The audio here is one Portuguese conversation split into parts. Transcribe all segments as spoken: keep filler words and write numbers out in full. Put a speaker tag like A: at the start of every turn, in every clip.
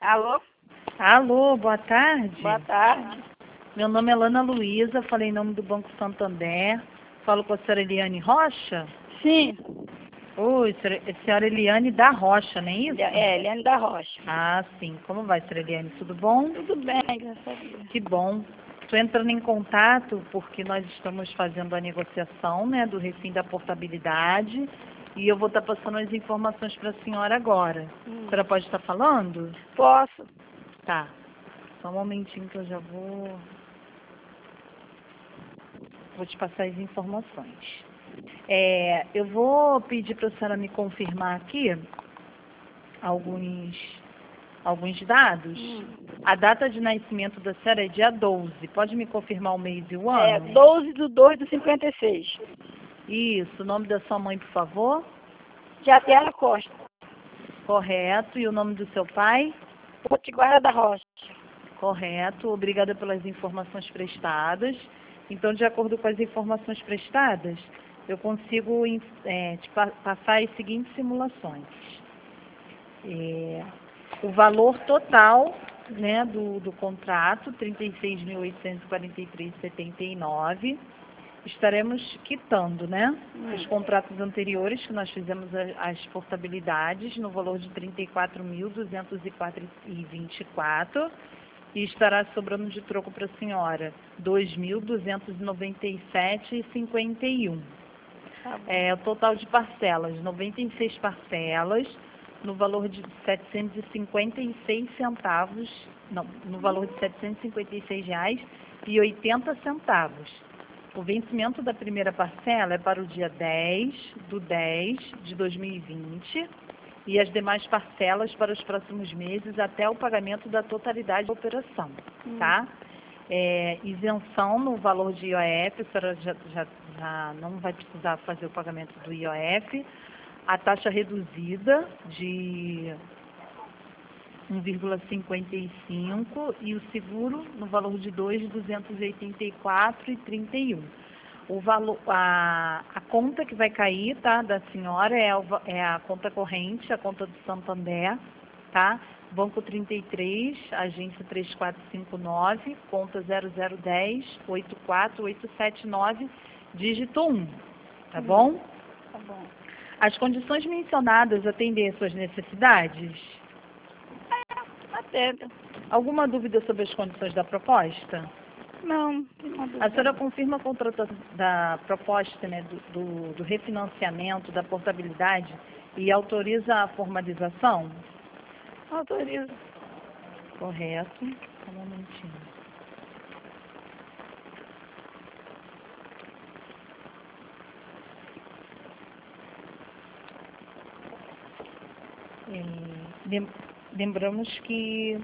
A: Alô?
B: Alô, boa tarde.
A: Boa tarde.
B: Meu nome é Lana Luísa, falei em nome do Banco Santander. Falo com a senhora Eliane Rocha?
A: Sim.
B: Oi, senhora, senhora Eliane da Rocha, não é isso?
A: É, Eliane da Rocha.
B: Ah, sim. Como vai, senhora Eliane? Tudo bom?
A: Tudo bem, graças a Deus.
B: Que bom. Estou entrando em contato porque nós estamos fazendo a negociação, né, do refim da portabilidade e eu vou estar passando as informações para a senhora agora.
A: Hum.
B: A senhora pode estar falando?
A: Posso?
B: Tá. Só um momentinho que eu já vou... Vou te passar as informações. É, eu vou pedir para a senhora me confirmar aqui alguns, alguns dados.
A: Hum.
B: A data de nascimento da senhora é dia doze. Pode me confirmar o mês e o
A: É,
B: ano?
A: doze de dois de cinquenta e seis.
B: Isso. O nome da sua mãe, por favor?
A: Jatiara Costa.
B: Correto. E o nome do seu pai?
A: Potiguara da Rocha.
B: Correto. Obrigada pelas informações prestadas. Então, de acordo com as informações prestadas, eu consigo é, te pa passar as seguintes simulações. É, o valor total, né, do, do contrato, trinta e seis mil oitocentos e quarenta e três reais e setenta e nove centavos. Estaremos quitando, né,
A: Hum.
B: os contratos anteriores, que nós fizemos a, as portabilidades, no valor de trinta e quatro mil duzentos e quatro reais e vinte e quatro centavos. E estará sobrando de troco para a senhora dois mil duzentos e noventa e sete reais e cinquenta e um centavos.
A: Tá bom.
B: É, o total de parcelas, noventa e seis parcelas, no valor de setecentos e cinquenta e seis centavos, não, no valor de setecentos e cinquenta e seis reais e oitenta centavos. O vencimento da primeira parcela é para o dia dez do dez de dois mil e vinte e as demais parcelas para os próximos meses até o pagamento da totalidade da operação, tá? É, isenção no valor de I O F, a senhora já, já, já não vai precisar fazer o pagamento do I O F. A taxa reduzida de um vírgula cinquenta e cinco e o seguro no valor de dois mil duzentos e oitenta e quatro reais e trinta e um centavos. O valor, a, a conta que vai cair, tá, da senhora é, o, é a conta corrente, a conta do Santander, tá? Banco trinta e três, agência três quatro cinco nove, conta zero zero um zero, oito quatro oito sete nove, dígito um, tá bom?
A: Tá bom.
B: As condições mencionadas atendem às suas necessidades?
A: Atenta.
B: Alguma dúvida sobre as condições da proposta?
A: Não, não há dúvida.
B: A senhora confirma a contratação da proposta, né, do, do, do refinanciamento, da portabilidade e autoriza a formalização?
A: Autorizo.
B: Correto. Só um momentinho. É, lem- lembramos que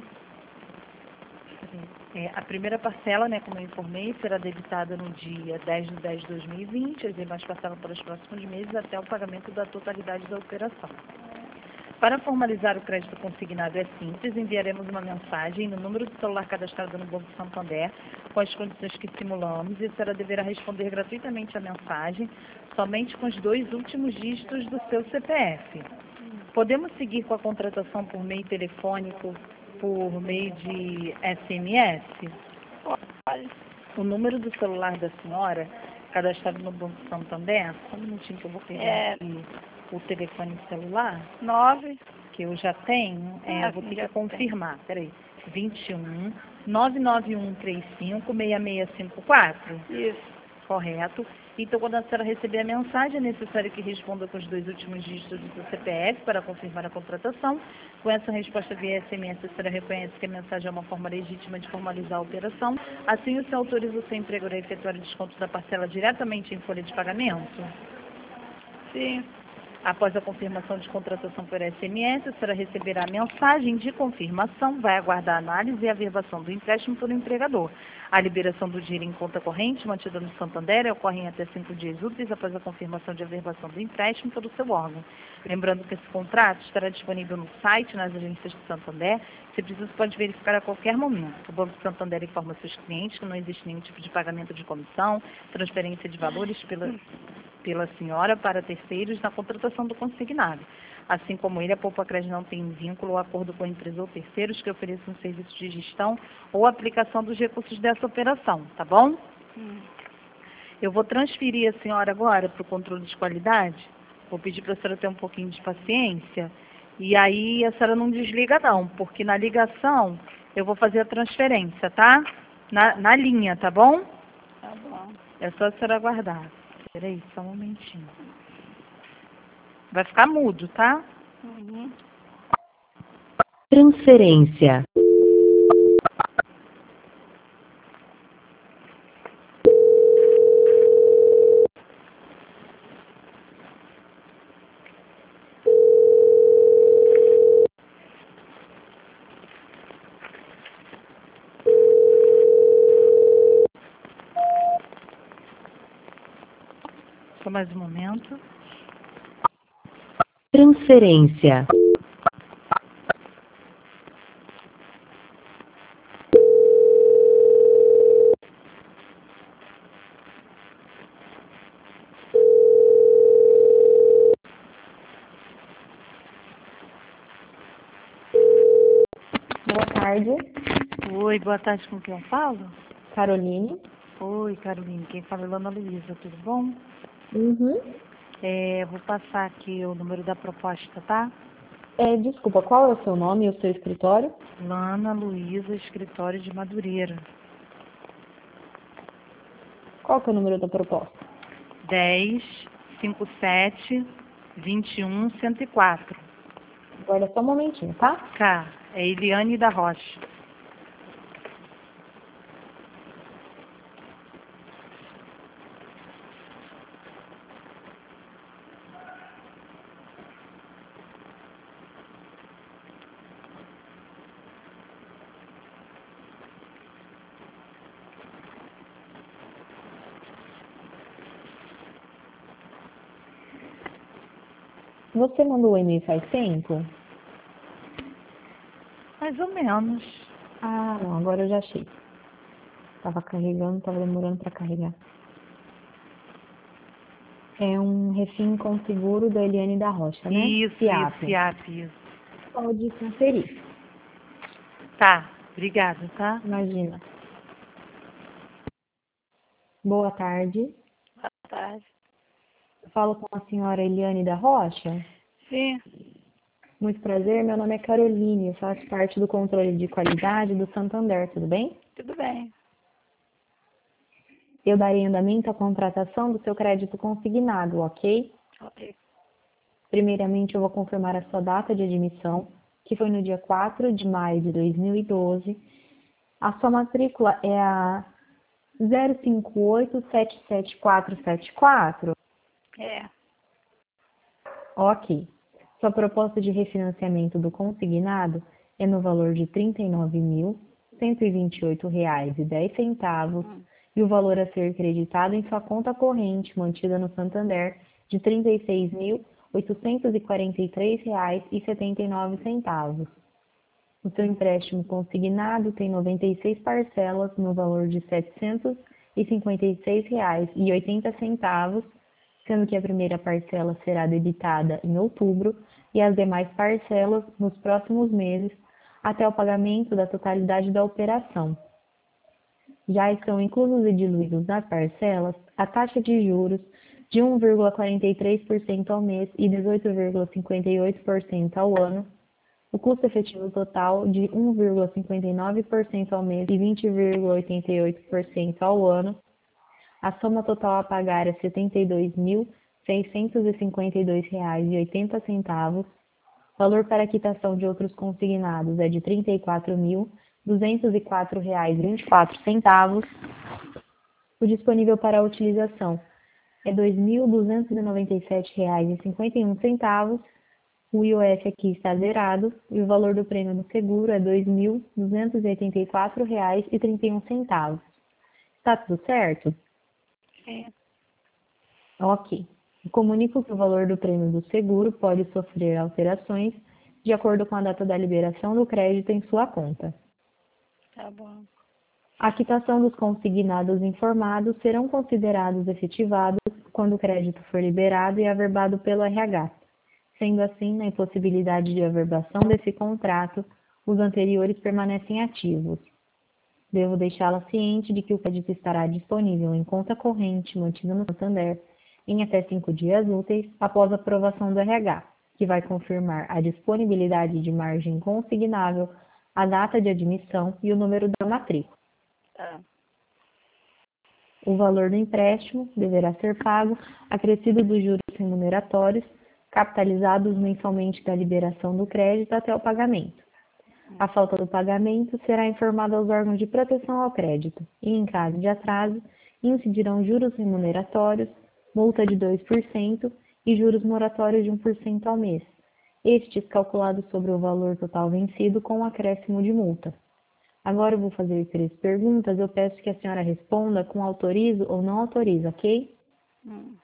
B: é, a primeira parcela, né, como eu informei, será debitada no dia dez de dez de dois mil e vinte, as demais parcelas para os próximos meses até o pagamento da totalidade da operação. Para formalizar o crédito consignado é simples, enviaremos uma mensagem no número do celular cadastrado no Banco Santander com as condições que simulamos e a senhora deverá responder gratuitamente a mensagem somente com os dois últimos dígitos do seu C P F. Podemos seguir com a contratação por meio telefônico, por meio de S M S?
A: Pode.
B: O número do celular da senhora, cadastrado no Banco Santander, só um minutinho que eu vou pegar
A: É.
B: aqui o telefone celular,
A: Nove.
B: que eu já tenho, é,
A: Ah,
B: eu vou ter
A: já
B: que confirmar, peraí, vinte e um, nove nove um três cinco, seis seis cinco quatro,
A: Isso.
B: correto? Então, quando a senhora receber a mensagem, é necessário que responda com os dois últimos dígitos do seu C P F para confirmar a contratação. Com essa resposta via S M S, a senhora reconhece que a mensagem é uma forma legítima de formalizar a operação. Assim, o senhor autoriza o seu empregador a efetuar o desconto da parcela diretamente em folha de pagamento?
A: Sim.
B: Após a confirmação de contratação por S M S, a senhora receberá a mensagem de confirmação, vai aguardar a análise e a averbação do empréstimo pelo empregador. A liberação do dinheiro em conta corrente, mantida no Santander, ocorre em até cinco dias úteis após a confirmação de averbação do empréstimo pelo seu órgão. Lembrando que esse contrato estará disponível no site, nas agências do Santander. Se preciso, pode verificar a qualquer momento. O Banco Santander informa seus clientes que não existe nenhum tipo de pagamento de comissão, transferência de valores pela... pela senhora para terceiros na contratação do consignado. Assim como ele, a Poupa Crédito não tem vínculo ou acordo com a empresa ou terceiros que ofereçam serviço de gestão ou aplicação dos recursos dessa operação, tá bom?
A: Hum.
B: Eu vou transferir a senhora agora para o controle de qualidade. Vou pedir para a senhora ter um pouquinho de paciência. E aí a senhora não desliga não, porque na ligação eu vou fazer a transferência, tá? Na, na linha, tá bom?
A: Tá bom.
B: É só a senhora aguardar. Peraí, só um momentinho. Vai ficar mudo, tá?
A: Uhum.
C: Transferência.
B: Só mais um momento.
C: Transferência.
D: Boa tarde,
B: Oi, boa tarde, com quem eu falo?
D: Caroline.
B: Oi, Caroline, quem fala é Lana Luísa, tudo bom?
D: Uhum.
B: É, vou passar aqui o número da proposta, tá?
D: É, desculpa, qual é o seu nome e o seu escritório?
B: Lana Luísa, escritório de Madureira.
D: Qual que é o número da proposta?
B: dez, cinquenta e sete, vinte e um, cento e quatro.
D: Guarda só um momentinho, tá?
B: Cá, é Eliane da Rocha.
D: Você mandou o e-mail faz tempo?
B: Mais ou menos.
D: Ah, não, agora eu já achei. Tava carregando, tava demorando para carregar. É um refim com seguro da Eliane da Rocha, né?
B: Isso,
D: Fiap.
B: isso, FIAP, isso.
D: Pode transferir,
B: Tá, obrigada, tá?
D: imagina. Boa tarde.
A: Boa tarde.
D: Eu falo com a senhora Eliane da Rocha.
A: Sim.
D: Muito prazer, meu nome é Caroline, eu faço parte do controle de qualidade do Santander, tudo bem?
A: Tudo bem.
D: Eu darei andamento à contratação do seu crédito consignado, ok?
A: Ok.
D: Primeiramente, eu vou confirmar a sua data de admissão, que foi no dia quatro de maio de dois mil e doze. A sua matrícula é a zero cinco oito sete sete quatro sete quatro?
A: É.
D: Ok. Sua proposta de refinanciamento do consignado é no valor de trinta e nove mil cento e vinte e oito reais e dez centavos
A: Hum.
D: e o valor a ser creditado em sua conta corrente mantida no Santander de trinta e seis mil oitocentos e quarenta e três reais e setenta e nove centavos. O seu empréstimo consignado tem noventa e seis parcelas no valor de setecentos e cinquenta e seis reais e oitenta centavos, sendo que a primeira parcela será debitada em outubro e as demais parcelas nos próximos meses, até o pagamento da totalidade da operação. Já estão inclusos e diluídos nas parcelas a taxa de juros de um vírgula quarenta e três por cento ao mês e dezoito vírgula cinquenta e oito por cento ao ano, o custo efetivo total de um vírgula cinquenta e nove por cento ao mês e vinte vírgula oitenta e oito por cento ao ano. A soma total a pagar é setenta e dois mil seiscentos e cinquenta e dois reais e oitenta centavos. Valor para quitação de outros consignados é de trinta e quatro mil duzentos e quatro reais e vinte e quatro centavos. O disponível para utilização é dois mil duzentos e noventa e sete reais e cinquenta e um centavos. O I O F aqui está zerado e o valor do prêmio do seguro é dois mil duzentos e oitenta e quatro reais e trinta e um centavos. Está tudo certo?
A: Sim.
D: Ok. Comunico que o valor do prêmio do seguro pode sofrer alterações de acordo com a data da liberação do crédito em sua conta.
A: Tá bom.
D: A quitação dos consignados informados serão considerados efetivados quando o crédito for liberado e averbado pelo R H. Sendo assim, na impossibilidade de averbação desse contrato, os anteriores permanecem ativos. Devo deixá-la ciente de que o crédito estará disponível em conta corrente mantida no Santander em até cinco dias úteis após a aprovação do R H, que vai confirmar a disponibilidade de margem consignável, a data de admissão e o número da matrícula.
A: Tá.
D: O valor do empréstimo deverá ser pago acrescido dos juros remuneratórios, capitalizados mensalmente da liberação do crédito até o pagamento. A falta do pagamento será informada aos órgãos de proteção ao crédito e, em caso de atraso, incidirão juros remuneratórios, multa de dois por cento e juros moratórios de um por cento ao mês, estes calculados sobre o valor total vencido com um acréscimo de multa. Agora eu vou fazer três perguntas, eu peço que a senhora responda com autorizo ou não autoriza, ok?
A: Hum.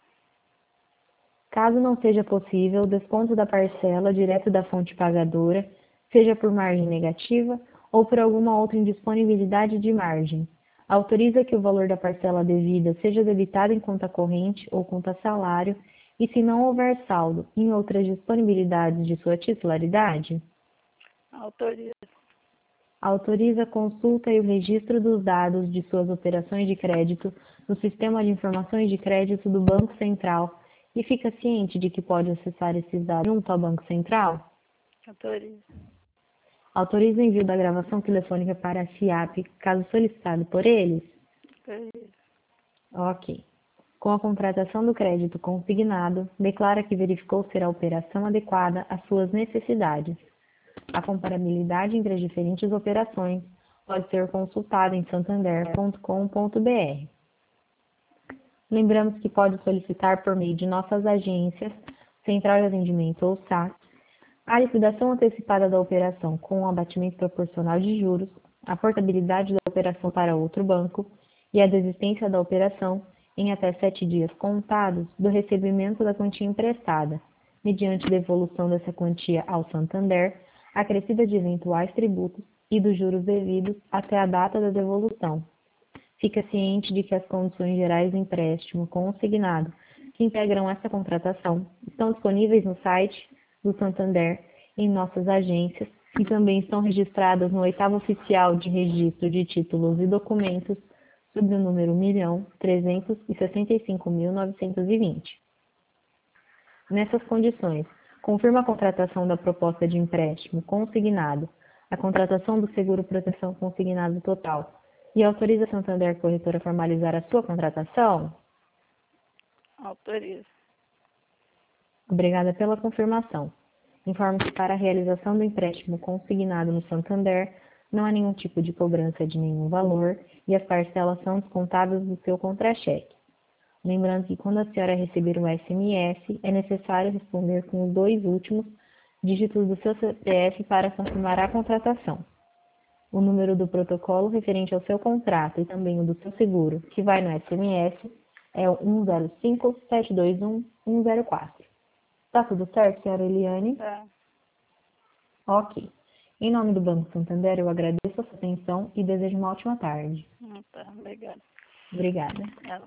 D: Caso não seja possível, o desconto da parcela direto da fonte pagadora, seja por margem negativa ou por alguma outra indisponibilidade de margem. Autoriza que o valor da parcela devida seja debitado em conta corrente ou conta salário e, se não houver saldo em outras disponibilidades de sua titularidade,
A: Autoriza.
D: autoriza a consulta e o registro dos dados de suas operações de crédito no Sistema de Informações de Crédito do Banco Central e fica ciente de que pode acessar esses dados junto ao Banco Central?
A: Autoriza.
D: Autoriza o envio da gravação telefônica para a FIAP, caso solicitado por eles?
A: Autoriza.
D: Ok. Com a contratação do crédito consignado, declara que verificou ser a operação adequada às suas necessidades. A comparabilidade entre as diferentes operações pode ser consultada em santander ponto com ponto br. Lembramos que pode solicitar por meio de nossas agências, Central de Atendimento ou S A C, a liquidação antecipada da operação com o abatimento proporcional de juros, a portabilidade da operação para outro banco e a desistência da operação em até sete dias contados do recebimento da quantia emprestada, mediante devolução dessa quantia ao Santander, acrescida de eventuais tributos e dos juros devidos até a data da devolução. Fica ciente de que as condições gerais do empréstimo consignado que integram essa contratação estão disponíveis no site do Santander, em nossas agências, e também estão registradas no oitavo oficial de registro de títulos e documentos sob o número um milhão trezentos e sessenta e cinco mil novecentos e vinte. Nessas condições, confirma a contratação da proposta de empréstimo consignado, a contratação do seguro proteção consignado total e autoriza a Santander Corretora a formalizar a sua contratação?
A: Autoriza.
D: Obrigada pela confirmação. Informo que para a realização do empréstimo consignado no Santander, não há nenhum tipo de cobrança de nenhum valor e as parcelas são descontadas do seu contra-cheque. Lembrando que quando a senhora receber um S M S, é necessário responder com os dois últimos dígitos do seu C P F para confirmar a contratação. O número do protocolo referente ao seu contrato e também o do seu seguro, que vai no S M S, é o um zero cinco, sete dois um, um zero quatro. Tá tudo certo, senhora Eliane?
A: Tá.
D: Ok. Em nome do Banco Santander, eu agradeço a sua atenção e desejo uma ótima tarde.
A: Hum, Tá. Obrigada.
D: Obrigada.
A: Ela.